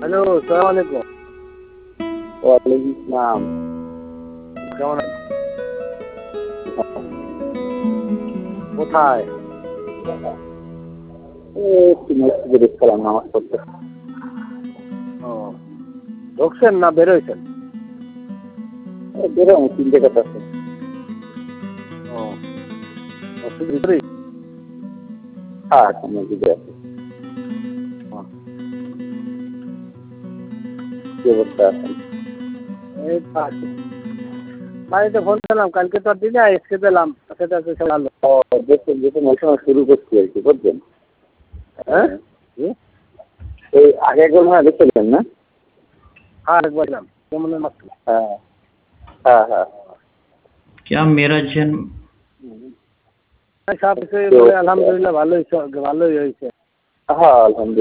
Hello, সালাম আলাইকুম। ওয়ালাইকুম আসসালাম। কেমন আছেন? কোথায়? একটু মসজিদে দেখছিলাম নামাজ পড়তে। ও, ঢুকছেন না বেরোইছেন? বেরোম 3 টাকা আছে। ও, মসজিদের ভিতরেই? হ্যাঁ, মসজিদে আছে। ও, কি অবস্থা আছে? এই তো আছি। বাড়িতে ফোন দিলাম, কালকে তো আর দিনে আজকে দিলাম, সেটা তো সব ভালো। ও, যেহেতু মৌসুম শুরু করছি আর কি, বুঝছেন? হ্যাঁ? কি? এই আগে একবার মনে হয় দেখছিলেন না? হ্যাঁ, একবার দিলাম। কেমন মাত্র? হ্যাঁ হ্যাঁ হ্যাঁ। क्या मेरा जन्म সব কিছু আলহামদুলিল্লাহ ভালোই হয়েছে। হ্যাঁ, আলহামদুলিল্লাহ।